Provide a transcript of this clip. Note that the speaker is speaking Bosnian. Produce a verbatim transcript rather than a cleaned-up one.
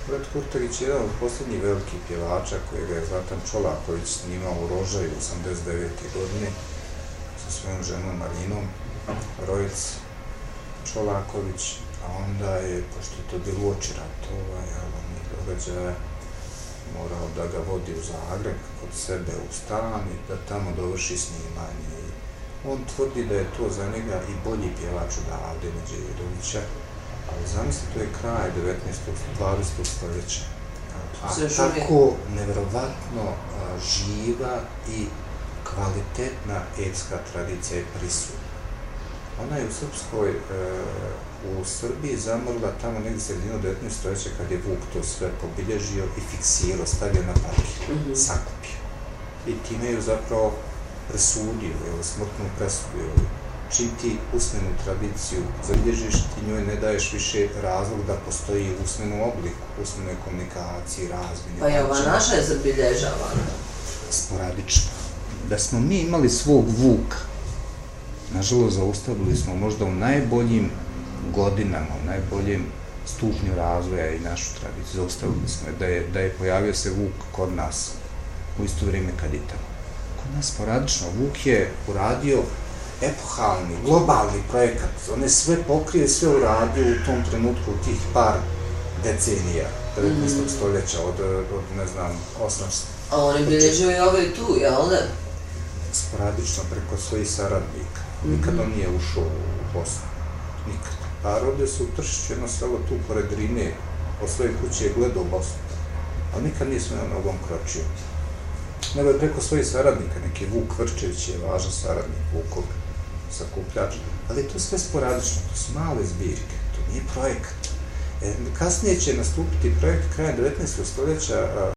Brat Kurtović je jedan od posljednjih velikih pjevača kojega je Zlatan Čolaković snimao u Rožaju osamdeset devete godine sa svojom ženom Marinom Rojec Čolaković, a onda je, pošto je to bilo uoči ratova, javnih događaja, morao da ga vodi u Zagreb kod sebe u stan i da tamo dovrši snimanje. On tvrdi da je to za njega i bolji pjevač od Avde Međedovića, ali zamisli, to je kraj devetnaestog dvadesetog stoljeća. A tako nevjerovatno živa i kvalitetna epska tradicija je prisutna. Ona je u Srpskoj, u Srbiji zamrla tamo negdje sredinu devetnaestog stoljeća kad je Vuk to sve pobilježio i fiksirao, stavio na papir, sakupio. I time ju zapravo presudio, smrtnu presudio. Čim ti usmenu tradiciju zabilježiš, ti njoj ne daješ više razlog da postoji u usmenom obliku, usmenoj komunikaciji, razmjeni. Pa je ova naša je zabilježavana? Sporadično. Da smo mi imali svog Vuka, nažalost zaustavili smo možda u najboljim godinama, u najboljem stupnju razvoja i našu tradiciju, zaustavili smo je, da je, da je pojavio se Vuk kod nas u isto vrijeme kad i tamo. Kod nas sporadično. Vuk je uradio epohalni, globalni projekat. On je sve pokrio, sve uradio u tom trenutku, u tih par decenija devetnaestog stoljeća, od, od ne znam, osamsto. A on je bilježio i ove tu, jel da? Sporadično, preko svojih saradnika. Nikad on nije ušao u Bosnu. Nikad. A rodio se u Tršiću, jedno selo tu pored Drine, od svoje kuće je gledao Bosnu. Ali nikad nije svojom nogom kročio. Nego je preko svojih saradnika, neki Vuk Vrčević je važan saradnik Vukov, sakupljač, ali to sve sporadično, to su male zbirke, to nije projekat. Kasnije će nastupiti projekt kraja devetnaestog stoljeća